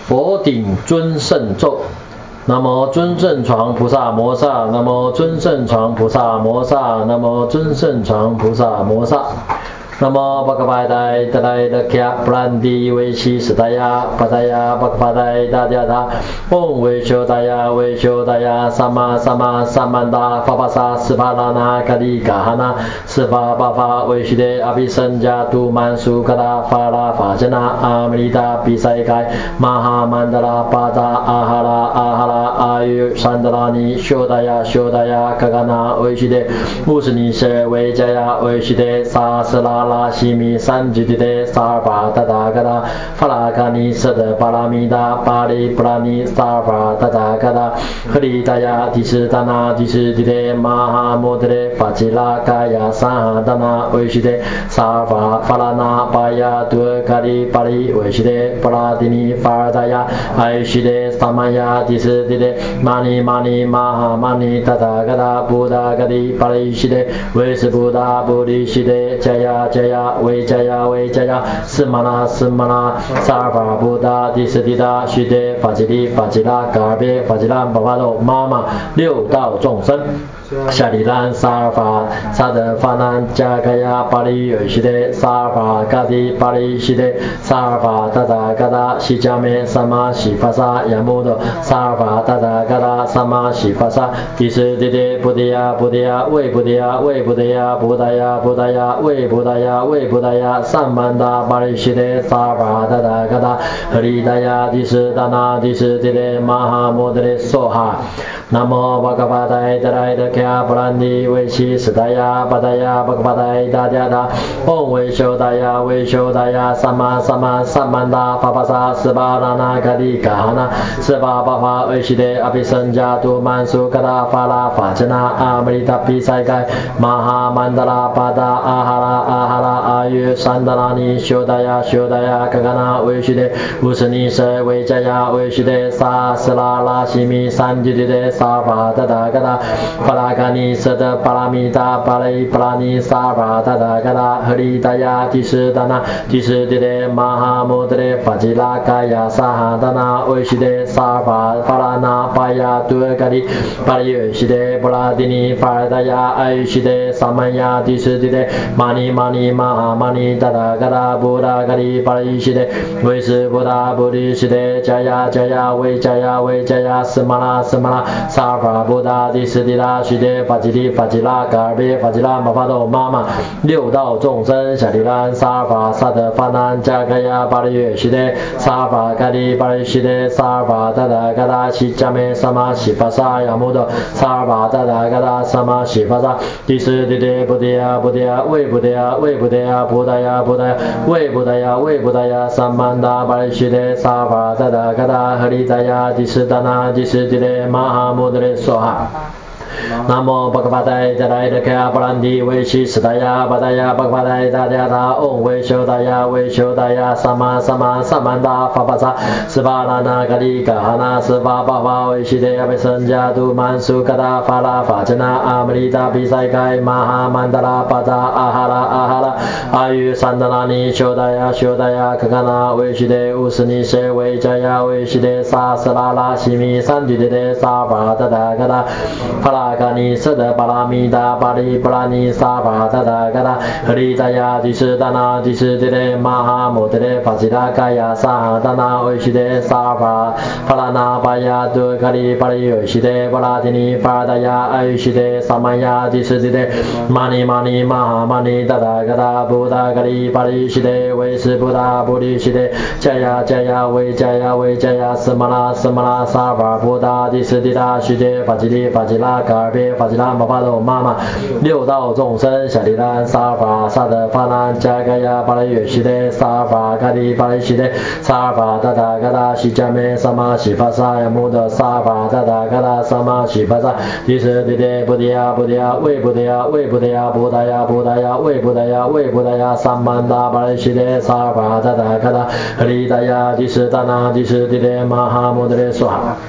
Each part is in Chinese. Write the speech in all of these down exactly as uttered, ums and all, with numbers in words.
佛顶尊胜咒。南无尊胜床菩萨摩萨，南无尊胜床菩萨摩萨，南无尊胜床菩萨摩萨。南无巴嘎巴代达来达卡布兰迪维西斯达雅巴达雅巴嘎巴代达达达嗡维修达雅维修达雅萨玛萨玛萨曼达法巴萨斯巴拉那卡里嘎哈那斯巴巴法维西德阿比僧加杜曼苏嘎达法拉法加那阿弥达比赛盖玛哈曼达拉巴达阿哈拉阿哈拉阿育山达拉尼修达雅修达雅嘎嘎那维西德乌斯尼舍维加雅维西德萨斯拉拉西米三吉地的萨尔巴达达嘎达法拉卡尼舍的巴拉米达巴利布拉尼萨尔巴达达嘎达赫里达雅迪斯达那迪斯地的玛哈摩德的法吉拉嘎雅萨哈达那维西的萨尔巴法拉那巴雅杜卡里巴利维西的布拉蒂尼法尔达雅艾西的萨玛雅迪斯地的玛尼玛尼玛哈玛尼达达嘎达布达嘎里巴利西的维斯布达布利西的加雅加雅维加雅维加雅斯玛拉斯玛拉萨尔巴布达迪斯迪达须德法吉利法吉拉嘎尔别法吉拉巴巴罗妈妈六道众生夏里兰萨尔法萨德法南加嘎雅巴利维西德萨尔法嘎迪巴利西德萨尔法达达嘎达西加梅萨玛西法萨亚穆多萨尔法达达嘎达萨玛西法萨迪斯迪德布迪亚布迪亚维布迪亚维布迪亚布达亚布达亚维布达亚维布达亚萨曼达巴利西德萨尔法达达嘎达赫里达亚迪斯达那迪斯迪德玛哈摩德的梭哈南无巴嘎巴代达来达卡布兰迪维西斯达雅巴达雅巴嘎巴代达达达嗡维修达雅维修达雅萨玛萨玛萨曼达法巴萨斯巴拉那嘎里嘎哈那斯巴巴法维西德阿比僧加杜曼苏嘎达法拉法加那阿弥达比赛盖玛哈曼达拉巴达阿哈拉阿哈拉阿育山达拉尼修达雅修达雅嘎嘎那维西德乌斯尼舍维加雅维西德萨斯拉拉西米三吉地的萨巴达达嘎达法拉嘎尼舍的巴拉米达巴雷巴拉尼萨巴达达嘎达赫里达雅迪斯达那迪斯地的玛哈摩德的法吉拉嘎雅萨哈达那维西德萨巴法拉那巴雅杜嘎里巴里维西德布拉蒂尼法尔达雅艾西德萨曼雅迪斯地的玛尼玛尼玛哈玛尼达达嘎达布达嘎里巴里西德维斯布达布里西德加雅加雅维加雅维加雅斯玛拉斯玛拉萨尔法布达迪斯迪达须德法吉利法吉拉嘎尔别法吉拉玛法多妈妈六道众生夏利兰萨尔法萨德法南加嘎雅巴利约须德萨尔法嘎里巴利须德萨尔法达达嘎达西加梅萨玛西法萨亚穆多萨尔法达达嘎达萨玛西法萨迪斯迪德布迪亚布迪亚维布迪亚维布迪亚布达亚布达亚维布达亚维布达亚萨曼达巴利须德萨尔法达达嘎达赫里达亚迪斯达那迪斯迪德玛哈摩德的梭哈南无巴嘎巴代达来达卡布兰迪维西斯达雅巴达雅巴嘎巴代达达达嗡维修达雅维修达雅萨玛萨玛萨曼达法巴萨斯巴拉那嘎里嘎哈那斯巴巴法维西德阿贝僧加杜曼苏嘎达法拉法加那阿弥利达比赛盖玛哈曼达拉巴达阿哈拉阿哈拉阿育山达拉尼修达雅修达雅嘎嘎那维西德乌斯尼舍维加雅维西德萨斯拉拉西米三吉地的萨巴达达嘎达法拉嘎尼舍的巴拉米达巴利布拉尼萨巴达达嘎达赫里达雅迪斯达那迪斯地的玛哈摩德的法吉拉嘎雅萨哈达那维西德萨巴法拉那巴雅杜嘎里巴利维西德巴拉蒂尼法达雅艾西德萨曼雅迪斯地的玛尼玛尼玛哈玛尼达达嘎达布达嘎里巴利西德维斯布达布利西德加雅加雅维加雅维加雅斯玛拉斯玛拉萨巴布达迪斯地达西德法吉利法吉拉嘎尔别法吉拉玛巴多妈妈六道众生夏利兰萨尔法萨德法南加嘎雅巴利约西德萨尔法嘎里巴利西德萨尔法达达嘎达西加梅萨玛西法萨亚穆德萨尔法达达嘎达萨玛西法萨迪斯迪德布迪亚布迪亚维布迪亚维布迪亚布达亚布达亚维布达亚维布达亚萨曼达巴利西德萨尔法达达嘎达赫里达亚迪斯达那迪斯迪德玛哈穆德的梭哈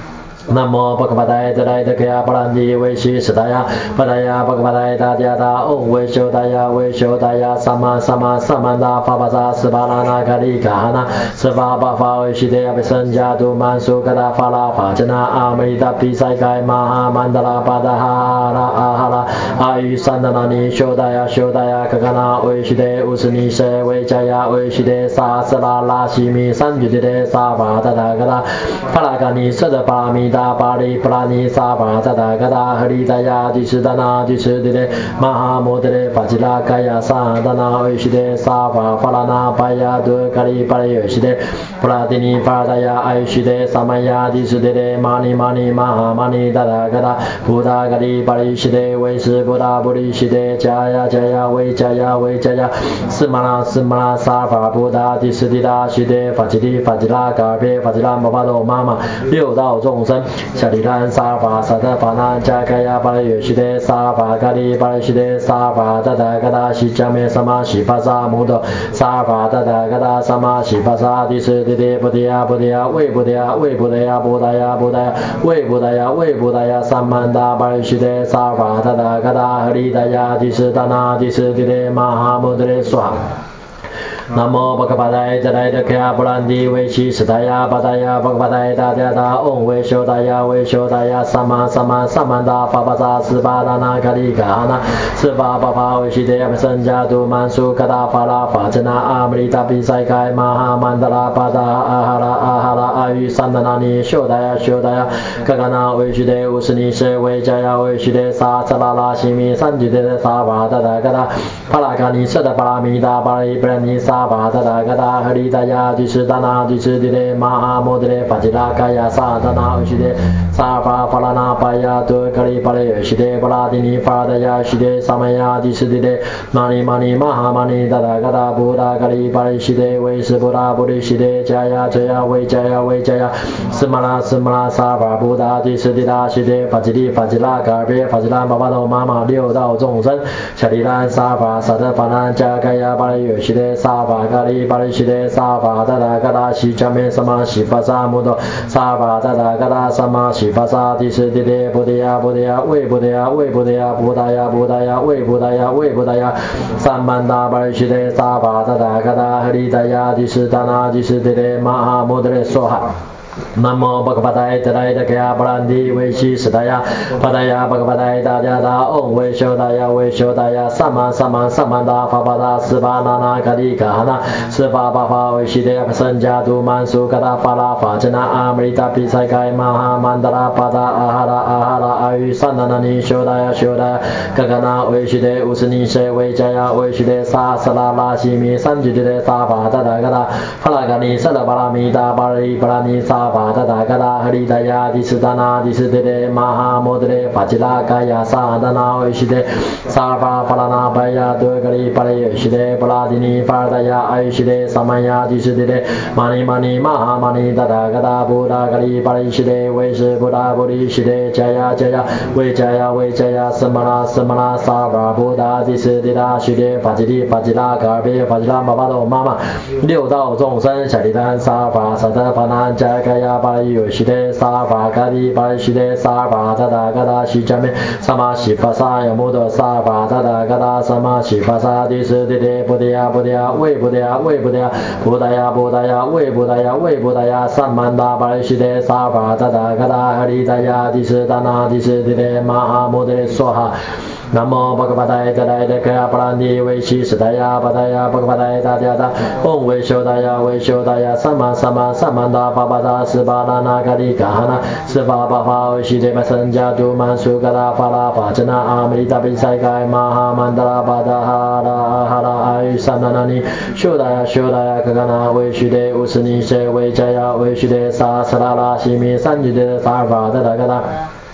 南无巴嘎巴达达达达呀巴兰迪维西斯达呀巴达呀巴嘎巴达达达达嗡维修达呀维修达呀萨玛萨玛萨曼达法巴扎斯巴拉那嘎里嘎哈那斯巴巴法维西德呀贝森加杜曼苏嘎达法拉法真那阿弥达比赛盖玛哈曼达拉巴达哈拉阿哈拉阿育三达那尼修达呀修达呀嘎嘎那维西德乌斯尼舍维加呀维西德萨斯拉拉西米三句的萨巴达达嘎达法拉嘎尼舍的巴米达巴利布拉尼萨巴达达嘎达哈利达呀迪斯达那迪斯的的玛哈摩德的法吉拉嘎呀萨达那维西德萨巴法拉那巴呀德嘎里巴里维西德布拉蒂尼法达呀艾西德萨玛呀迪斯的的玛尼玛尼玛哈玛尼达达嘎达布达嘎里巴里西德维斯布达布里西德加呀加呀维加呀维加呀斯玛拉斯玛拉萨巴布达迪斯迪达西德法吉利法吉拉嘎别法吉拉玛巴多妈妈六道众生夏利兰萨巴萨德法那加嘎呀巴里西德萨巴嘎里巴里西德萨巴达达嘎达西加梅萨玛西巴萨摩多萨巴达达嘎达萨玛西巴萨迪斯迪迪布迪亚布迪亚维布迪亚维布迪亚布达亚布达亚维布达亚维布达亚萨曼达巴里西德萨巴达达嘎达哈利达亚迪斯达那迪斯迪迪玛哈摩德雷苏哈南无巴嘎巴达达达达卡布兰迪维西斯达呀巴达呀巴嘎巴达达达达嗡维修达呀维修达呀萨玛萨玛萨曼达法巴扎斯巴达那嘎里嘎哈那斯巴巴法维西德呀僧加杜曼苏嘎达法拉法真那阿弥利达比赛盖玛哈曼达拉巴达阿哈拉阿哈拉阿育三达那尼修达呀修达呀嘎嘎那维西德乌斯尼舍维加呀维西德萨萨拉拉西米三句的萨巴达达嘎达帕拉嘎尼舍的巴拉米达巴里布兰尼萨巴达达嘎达哈利达呀迪斯达那迪斯迪的玛哈摩德的法吉拉嘎呀萨达那维西德萨巴法拉那巴呀多嘎里巴里维西德巴拉蒂尼法达呀西德萨玛呀迪斯迪的玛尼玛尼玛哈玛尼达达嘎达布达嘎里巴里西德维斯布达布里西德加呀加呀维加呀维加呀斯玛拉斯玛拉萨巴布达迪斯迪达西德法吉利法吉拉嘎别法吉拉巴巴多妈妈六道众生夏利兰萨巴萨德法那加嘎呀巴里维西德萨巴嘎里巴里西德萨巴达达嘎达西加梅萨玛西巴萨摩多萨巴达达嘎达萨玛西巴萨迪斯迪迪布迪亚布迪亚维布迪亚维布迪亚布达亚布达亚维布达亚维布达亚萨曼达巴里西德萨巴达达嘎达哈利达亚迪斯达那迪斯迪迪玛哈摩德雷梭哈南无巴嘎巴达达达达卡布兰迪维西斯达呀巴达呀巴嘎巴达达达达嗡维修达呀维修达呀萨玛萨玛萨曼达法巴达斯巴那那嘎里嘎哈那斯巴巴法维西德呀僧加杜曼苏嘎达法拉法真那阿弥利达比赛盖玛哈曼达拉巴达阿哈拉阿哈拉阿育三达那尼修达呀修达呀嘎嘎那维西德乌斯尼舍维加呀维西德萨斯拉拉西米三句的萨巴达达嘎达法拉嘎尼舍的巴拉米达巴里巴拉尼萨巴达达嘎达哈利达呀迪斯达那迪斯德的玛哈摩德的法吉拉嘎呀萨达那维西德萨巴法拉那巴呀德嘎里巴里维西德布拉蒂尼法达呀艾西德萨玛呀迪斯德的玛尼玛尼玛哈玛尼达达嘎达布达嘎里巴里西德维斯布达布里西德加呀加呀维加呀维加呀斯玛拉斯玛拉萨巴布达迪斯德达西德法吉利法吉拉嘎别法吉拉玛巴多妈妈六道众生夏利丹萨巴萨德法那加嘎呀巴里维西德萨巴嘎里巴里西德萨巴达达嘎达西加梅萨玛西巴萨呀摩多萨巴达达嘎达萨玛西巴萨迪斯迪迪布迪亚布迪亚维布迪亚维布迪亚布达亚布达亚维布达亚维布达亚萨曼达巴里西德萨巴达达嘎达哈利达亚迪斯达那迪斯迪迪玛哈摩德雷梭哈南无巴嘎巴达达达达卡布兰迪维西斯达呀巴达呀巴嘎巴达达达达嗡维修达呀维修达呀萨玛萨玛萨曼达巴巴达斯巴拉那嘎里嘎哈那斯巴巴法维西德巴僧加杜曼苏嘎达法拉法真那阿弥利达比赛盖玛哈曼达拉巴达哈拉阿哈拉阿育三达那尼修达呀修达呀嘎嘎那维西德乌斯尼舍维加呀维西德萨斯拉拉西米三句的萨尔巴达达嘎达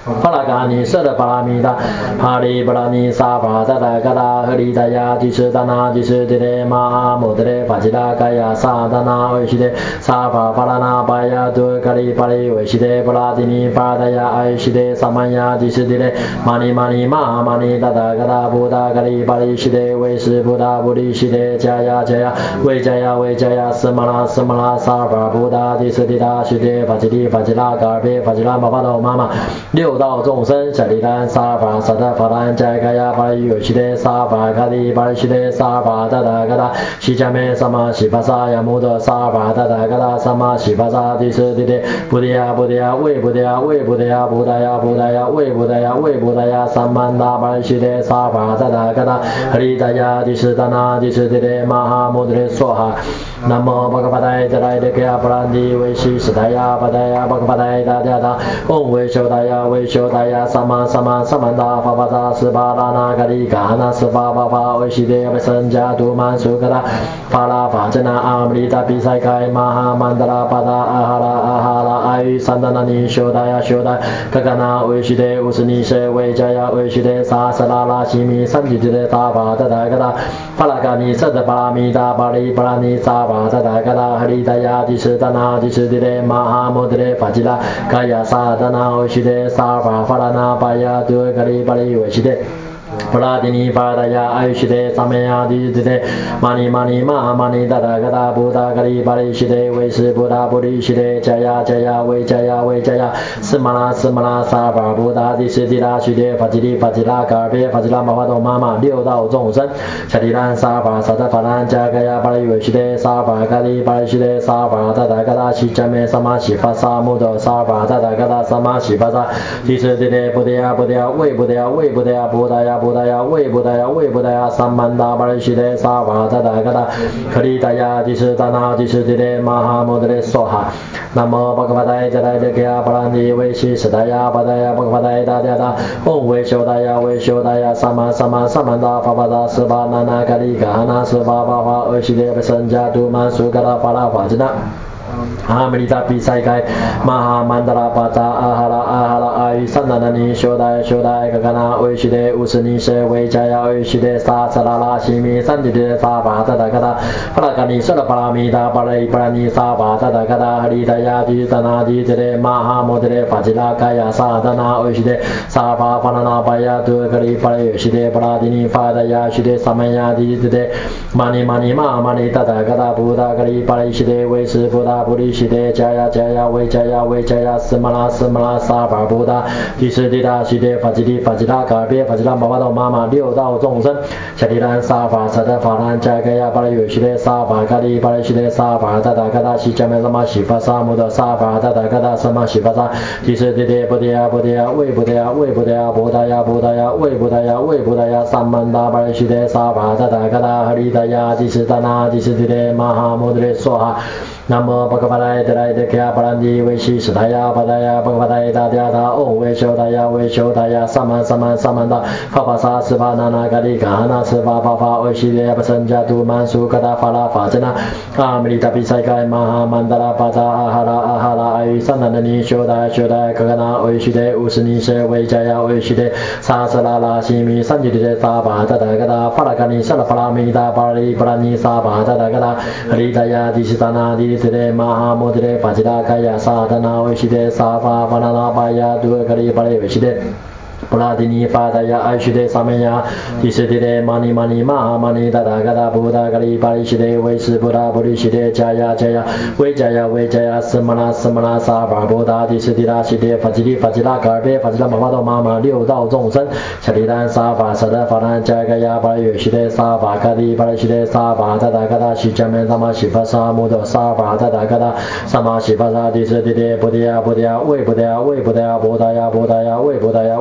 帕拉嘎尼舍的巴拉米达，帕里巴拉尼萨巴达达嘎达赫里达亚迪斯达那迪斯迪雷玛哈摩德雷法吉拉嘎亚萨达那维西德萨巴巴拉那巴亚杜嘎里巴里维西德布拉迪尼巴达亚埃西德萨曼亚迪斯迪雷玛尼玛尼玛玛尼达达嘎达布达嘎里巴里西德维斯布达布里西德加亚加亚维加亚维加亚斯玛拉斯玛拉萨巴布达迪斯迪达西德法吉利法吉拉嘎尔贝法吉拉玛巴多妈妈六道众生舍利丹萨法萨达法兰加嘎亚巴里维西德萨法嘎里巴里西德萨法达达嘎达西加梅萨玛西巴萨亚穆德萨法达达嘎达萨玛西巴萨迪斯迪迪布迪亚布迪亚维布迪亚维布迪亚布达亚布达亚维布达亚维布达亚萨曼达巴里西德萨法达达嘎达哈里达亚迪斯达那迪斯迪迪玛哈穆德娑哈南无巴嘎巴达达来的给阿布兰迪维西斯达亚巴达亚巴嘎巴达达达达嗡维修达亚维修达亚萨玛萨玛萨曼达法巴扎斯巴拉那嘎里嘎那斯法巴法维西德维僧加杜曼苏嘎达法拉法真那阿姆利达比赛开玛哈曼达拉巴达阿哈拉阿哈拉阿于三达那尼修达亚修达嘎嘎那维西德乌斯尼舍维加亚维西德萨萨拉拉西米三吉吉的达法达达嘎达法拉嘎尼舍的巴拉米达巴里巴拉尼萨巴达达嘎达哈里达亚迪斯达那迪斯迪的玛哈摩德的法吉拉嘎亚萨达那维西德萨法法拉那巴亚杜嘎里巴里维西德布拉迪尼法达亚阿于西德萨梅亚迪斯德玛尼玛尼玛玛尼达达嘎达布达嘎里巴里西德维斯布达布里西德加亚加亚维加亚维加亚斯玛拉斯玛拉萨巴布达迪斯迪拉西德法吉利法吉拉嘎尔贝法吉拉玛法多妈妈六道众生夏利兰萨法萨达法兰加嘎亚巴里维西德萨法嘎里巴里西德萨法达达嘎达西加梅萨玛西法萨穆德萨法达达嘎达萨玛西法萨迪斯迪德布迪亚布迪亚维布迪亚维布迪亚布达亚布达亚维布达亚维布达亚萨曼达巴里西德萨瓦达达嘎达克里达亚迪斯达那迪斯迪德玛哈摩德雷娑哈南无巴嘎巴达达达达嘎巴兰迪维西斯达亚巴达亚巴嘎巴达达达达嗡维修达亚维修达亚萨玛萨玛萨曼达法巴达斯巴那那嘎里嘎那斯巴巴法维西德维僧加杜曼苏嘎达法拉法吉那阿弥达比赛开玛哈曼达拉巴扎阿哈拉阿哈拉阿于三达那尼修达修达嘎嘎那维西德乌斯尼舍维加亚维西德萨萨拉拉西米三吉德萨巴达达嘎达巴拉嘎尼舍拉巴拉米达巴雷巴拉尼萨巴达达嘎达哈里达亚迪达那迪德勒玛哈摩德勒法吉拉嘎亚萨达那维西德萨巴法拉那巴亚杜嘎里巴雷维西德巴拉迪尼法达亚西德萨曼亚迪德勒玛尼玛尼玛玛尼达达嘎达布达嘎里巴雷西德维斯布达布里西德加亚加亚维加亚维加亚斯玛拉斯玛拉萨巴布达迪斯迪达西德法吉利法吉拉嘎尔贝法吉拉玛巴多妈妈六道众生夏利兰萨法萨达法兰加嘎亚巴里维西德萨法嘎里巴里西德萨法达达嘎达西加梅萨玛西法萨姆的萨法达达嘎达萨玛西法萨迪斯迪德布迪亚布迪亚维布迪亚维布迪亚布达亚布达亚维布达亚维布达亚萨曼达巴里西德萨法达达嘎达哈里达亚迪斯达那迪斯迪德玛哈摩德雷娑哈南无巴嘎巴达达来的给阿巴兰迪维西斯达亚巴达亚巴嘎巴达达达达嗡维修达亚维修达亚萨曼萨曼萨曼达法巴萨斯巴那那嘎里嘎那斯巴法法维西德巴僧加杜曼苏嘎达法拉法真那阿弥达比赛开玛哈曼达拉巴扎阿哈拉阿哈拉阿于三那那尼修达修达嘎嘎那维西德乌斯尼舍维加亚维西德萨萨拉拉西米三吉德萨巴达达嘎达法拉嘎尼萨拉法拉米达巴里巴拉尼萨巴达达嘎达哈里达亚迪斯达那迪斯德玛哈摩德勒法吉拉嘎亚萨达那维西德萨法法拉那巴亚杜嘎里巴雷维西德布拉迪尼法达亚艾西德萨梅亚迪斯迪德玛尼玛尼玛哈玛尼达达嘎达布达嘎里巴里西德维斯布达布里西德加亚加亚维加亚维加亚斯玛拉斯玛拉萨巴布达迪斯迪拉西德法吉利法吉拉嘎尔贝法吉拉玛法多妈妈六道众生夏利兰萨法萨达法兰加嘎亚巴里维西德萨法嘎里巴里西德萨法达达嘎达西加梅萨玛西法萨姆德萨法达达嘎达萨玛西法萨迪斯迪德布迪亚布迪亚维布迪亚维布迪亚布达亚布达亚维布达亚维布达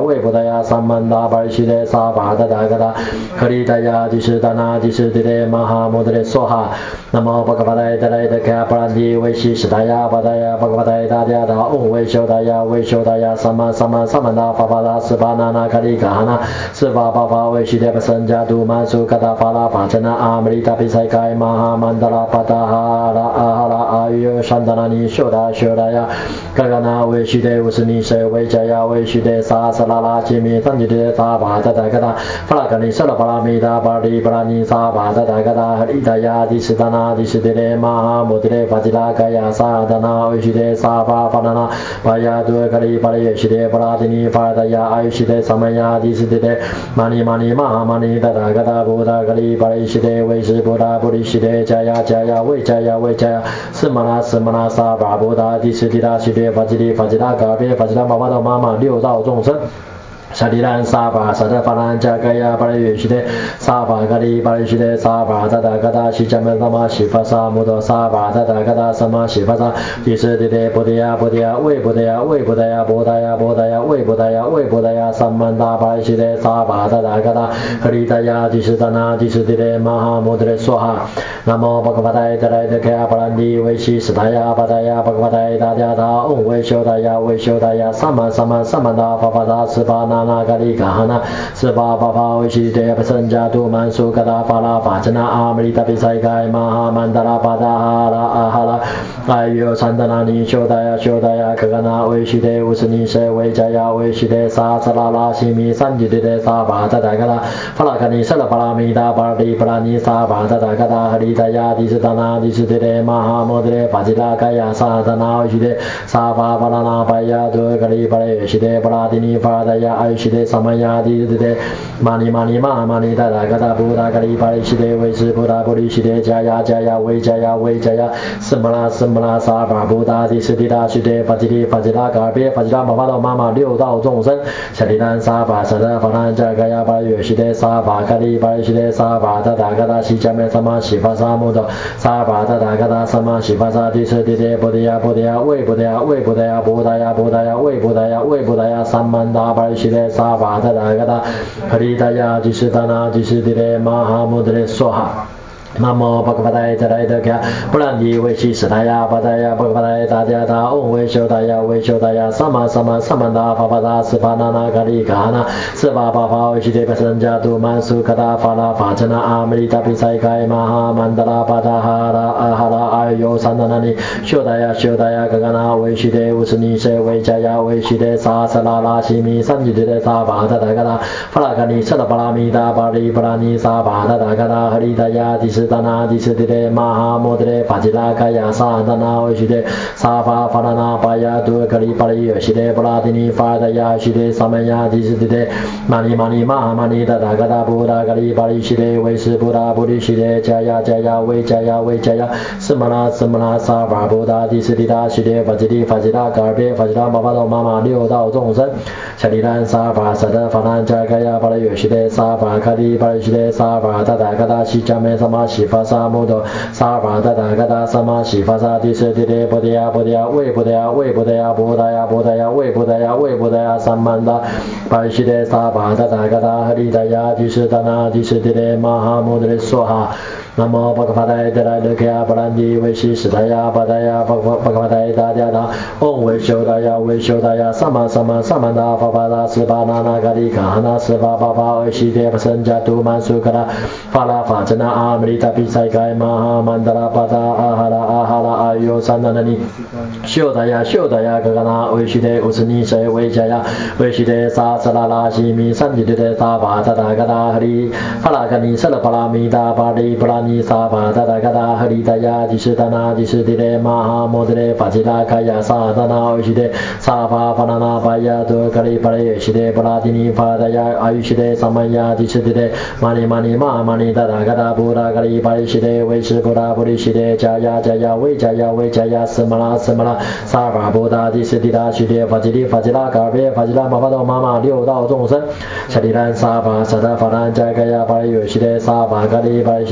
呀萨曼达巴里西列萨巴达达嘎达哈利达呀迪斯达那迪斯迪列玛哈摩德列梭哈那么巴嘎巴达达来的卡布兰迪维西斯达呀巴达呀巴嘎巴达达达达嗡维修达呀维修达呀萨曼萨曼萨曼达法法达斯巴那那卡利嘎哈那斯法巴法维西列巴森加杜曼苏嘎达法拉法真那阿米利达比赛盖玛哈曼达拉巴达哈拉阿哈拉阿约山达那尼修达修达呀嘎嘎那维西列乌斯尼塞维加呀维西列萨萨拉拉吉米三吉列萨巴达达嘎达法拉嘎尼舍拉巴拉米达巴里巴拉尼萨巴达达嘎达哈利达呀迪斯达那迪斯迪列玛哈摩迪列法吉拉嘎呀萨达那维西列萨巴法那那巴呀杜嘎里巴里耶西列巴拉蒂尼法达呀阿西列萨曼呀迪斯迪列玛尼玛尼玛哈玛尼达达嘎达布达嘎里巴里西列维斯布达布里西列加呀加呀维加呀维加呀斯玛拉斯玛拉萨巴布达迪斯迪拉西列法吉利法吉拉嘎别法吉拉玛巴道妈妈六道众生沙利兰沙巴沙德法兰加盖亚巴利约西德沙巴嘎里巴利西德沙巴达达嘎达西加门萨玛西法沙摩多沙巴达达嘎达萨玛西法沙迪斯迪德波迪亚波迪亚维波迪亚维波达亚波达亚波达亚维波达亚维波达亚萨曼达巴利西德沙巴达达嘎达哈利达亚迪斯达那迪斯迪德玛哈摩德列梭哈那么巴格巴达达来的开阿巴兰迪维西斯达亚巴达亚巴格巴达达达达嗡维修达亚维修达亚萨曼萨曼萨曼达法法达斯巴那那嘎里嘎哈那斯巴巴巴维西德巴森加杜曼苏嘎达法拉法真那阿米利达比赛盖玛哈曼达拉巴达哈拉阿哈拉阿约山达那尼修达呀修达呀嘎嘎那维西德乌斯尼塞维加呀维西德萨萨拉拉西米三吉德萨巴达达嘎达法拉嘎尼塞拉巴拉米达巴里巴拉尼萨巴达达嘎达哈利达呀迪斯达那迪斯德玛哈摩德法吉拉嘎呀萨达那维西德萨巴巴拉那巴呀杜嘎里巴里西德巴拉蒂尼法达呀阿西德萨玛呀迪斯德玛尼玛尼玛玛尼达达嘎达布达嘎里巴里西德维斯布达布里西德加呀加呀维加呀维加呀斯玛拉斯玛拉萨巴布达迪斯迪达西德法吉利法吉拉嘎别法吉拉玛巴道妈妈六道众生夏利兰萨巴萨达法兰加嘎呀巴约西德萨巴嘎里巴里西德萨巴达达嘎达西加梅萨玛西法萨木多萨巴达达嘎达萨玛西法萨迪斯迪德波迪亚波迪亚维波迪亚维波迪亚波达亚波达亚维波达亚维波达亚萨曼达巴里西德萨巴达达嘎达哈利达呀迪斯达那迪斯迪德玛哈摩德列梭哈那么巴格巴达达来的卡布兰迪维西斯达呀巴达呀巴格巴达达达达嗡维修达呀维修达呀萨玛萨玛萨曼达法巴达斯巴那那嘎里嘎那斯巴巴法维西德巴森加杜曼苏嘎达法拉法真那阿米利达比赛盖玛哈曼达拉巴达哈拉阿哈拉阿尤三达那尼修达呀修达呀嘎嘎那维西德乌斯尼塞维加呀维西德萨萨拉拉西米三吉德萨巴达达嘎达法拉嘎尼塞拉巴拉米达巴里巴拉尼萨巴达达嘎达哈利达呀迪斯达那迪斯迪德玛哈摩德列法吉拉嘎呀萨达那维西德萨巴法拉那巴呀杜嘎里巴里约西德布拉蒂尼法达呀西德萨曼呀迪斯迪德玛尼玛尼玛哈玛尼达达嘎达布达嘎里巴里西德维斯布达布里西德加呀加呀维加呀维加呀斯玛拉斯玛拉萨巴布达迪斯迪达西德法吉利法吉拉嘎别法吉拉玛巴道妈妈六道众生夏利兰萨巴萨德法兰加嘎呀巴里约西德萨巴嘎里巴里西德萨巴达达嘎达西加梅萨玛西法萨摩多萨巴达达嘎达萨玛西法萨迪斯迪德波迪亚波迪亚维波迪亚维波迪亚波达亚波达亚维波达亚维波达亚萨曼达巴里西德萨巴达达嘎达哈利达亚迪斯达那迪斯迪德玛哈摩德列梭哈那么巴格巴达达来的卡布兰迪维西斯达呀巴达呀巴格巴格巴达达达达嗡维修达呀维修达呀萨玛萨玛萨曼达法巴达斯巴那那嘎里嘎哈那斯巴巴巴维西德巴森加杜曼苏嘎达法拉法真那阿米利达比赛盖玛哈曼达拉巴达阿哈拉阿哈拉阿尤三达那尼修达呀修达呀嘎嘎那维西德乌斯尼塞维加呀维西德萨萨拉拉西米三吉德萨巴达达嘎达哈利法拉嘎尼塞拉巴拉米达巴里巴拉尼萨巴达达嘎达哈利达呀迪斯达那迪斯迪德玛哈摩德列法吉拉嘎呀萨达那维西德萨巴法拉那巴呀杜嘎里巴里约西德巴拉蒂尼法达呀阿尤西德萨曼呀迪斯迪德玛尼玛尼玛玛尼达达嘎达布达嘎里巴里西德维斯布达布里西德加呀加呀维加呀维加呀斯玛拉斯玛拉萨巴布达迪斯迪达西德法吉利法吉拉嘎别法吉拉玛法道妈妈六道众生夏利兰萨巴萨达法兰加嘎呀巴里约西德萨巴嘎里巴里西德萨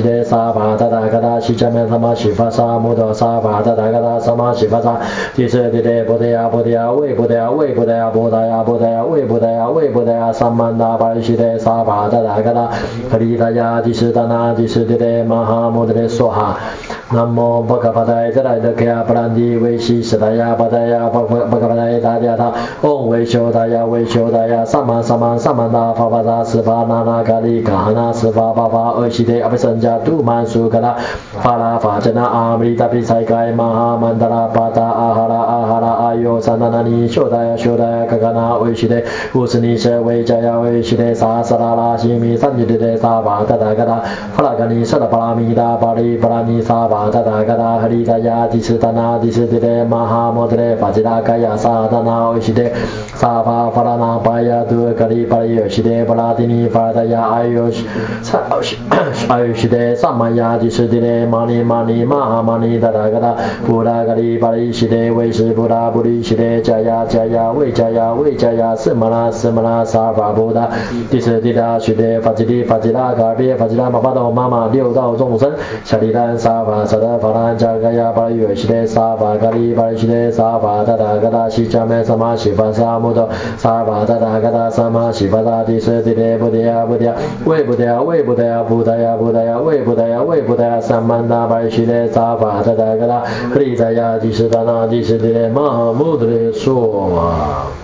萨巴达达嘎达西迦梅萨玛西法萨摩多萨巴达达嘎达萨玛西法萨第四地地波提亚波提亚维波提亚维波提亚波达亚波达亚维波达亚维波达亚萨曼达巴里西德萨巴达达嘎达哈利达亚第四达那第四地地玛哈摩德梭哈南无巴嘎巴达达达达伽巴兰迪维西斯达亚巴达亚巴巴嘎巴达达达达嗡维修达亚维修达亚萨曼萨曼萨曼达法巴达斯巴那那嘎里嘎那斯巴巴巴二西德阿比森加杜曼苏嘎达法拉法加那阿米达比塞盖玛哈曼达拉巴达阿哈拉阿哈拉阿尤萨那那尼修达亚修达亚嘎嘎那维西德乌斯尼舍维加亚维西德萨萨拉拉西米三吉德萨巴达达嘎达法拉嘎尼舍拉巴拉米达巴里巴拉尼萨巴达达嘎达哈利达亚第四达那第四德玛哈摩德法吉拉嘎亚萨达那维西德萨巴法拉那巴亚杜嘎里巴里尤西德巴拉蒂尼法达亚阿尤萨阿尤西德萨玛亚第四德玛尼玛尼玛哈玛尼达达嘎达布拉嘎里巴里西德维斯布拉布里西德加亚加亚维加亚维加亚斯玛拉斯玛拉萨法布达第四地达西德法吉利法吉拉嘎比法吉拉玛巴多妈妈六道众生夏利丹萨法萨达法兰加嘎亚巴里尤西德萨法嘎里巴里西德萨法达达嘎达西加梅萨玛西法萨摩多萨法达达嘎达萨玛西法达第四地德布迪亚布迪亚维布迪亚维布迪亚布达亚布达亚维布达亚维布达亚萨曼达巴里西德萨法达达嘎达利达亚第四达那第四地德玛哈穆德梭瓦。